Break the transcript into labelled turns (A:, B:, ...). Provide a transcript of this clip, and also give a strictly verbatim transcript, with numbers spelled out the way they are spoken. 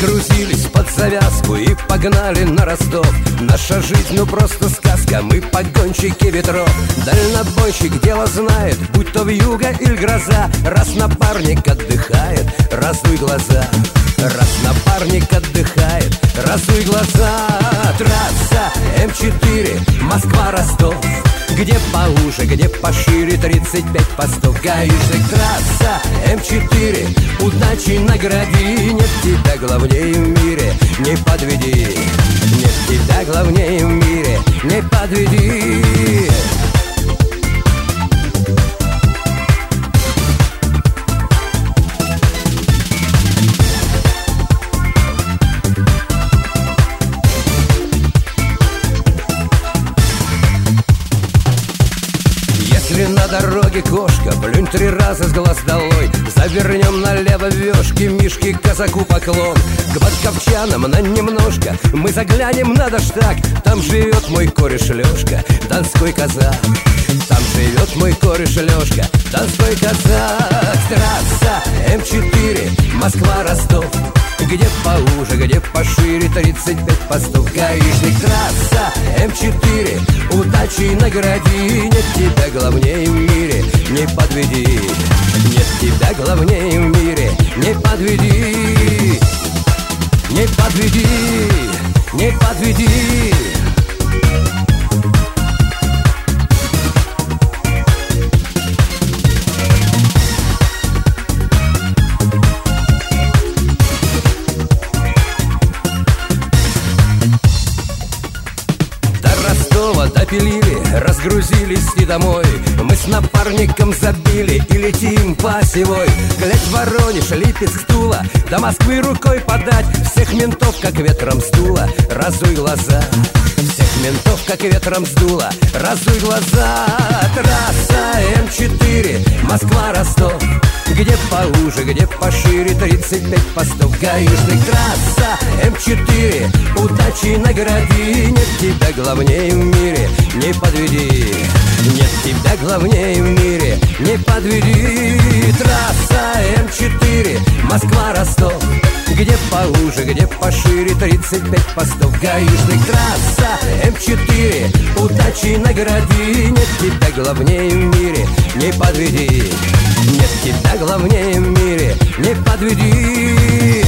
A: Разгрузились под завязку и погнали на Ростов. Наша жизнь, ну просто сказка, мы погонщики ветров. Дальнобойщик дело знает, будь то вьюга или гроза. Раз напарник отдыхает, разуй глаза. Раз напарник отдыхает, разуй глаза. Трасса эм четыре, Москва-Ростов. Где поуже, где пошире, тридцать пять постов. Гаишник, трасса эм четыре, удачи награди. Нет тебя главнее в мире, не подведи. Нет тебя главнее в мире, не подведи. Если на дороге кошка, плюнь три раза с глаз долой. Завернем налево вешки, Мишке казаку поклон. К батковчанам на немножко мы заглянем на Доштаг. Там живет мой кореш Лешка, донской казак. Там живет мой кореш Лешка, донской казак. Трасса эм четыре, Москва-Ростов. Где поуже, где пошире, тридцать пять постов. Гаишник, трасса эм четыре, удачи награди. Нет тебя главнее в мире, не подведи. Нет тебя главнее в мире, не подведи. Не подведи, не подведи. Допилили, разгрузились и домой. Мы с напарником забили и летим по осевой. Глядь, Воронеж, Липецк, Тула, до Москвы рукой подать. Всех ментов как ветром сдуло, разуй глаза. Всех ментов как ветром сдуло, разуй глаза. Трасса эм четыре, Москва-Ростов. Где поуже, где пошире, тридцать пять постов. Гаишник, трасса эм четыре, удачи награди. Нет тебя главнее в мире, не подведи. Нет тебя главнее в мире, не подведи. Трасса эм четыре, Москва-Rостов. Где поуже, где пошире, тридцать пять постов. Гаишник, трасса эм четыре, удачи награди. Нет тебя главнее в мире, не подведи. Нет тебя главнее в мире, не подведи.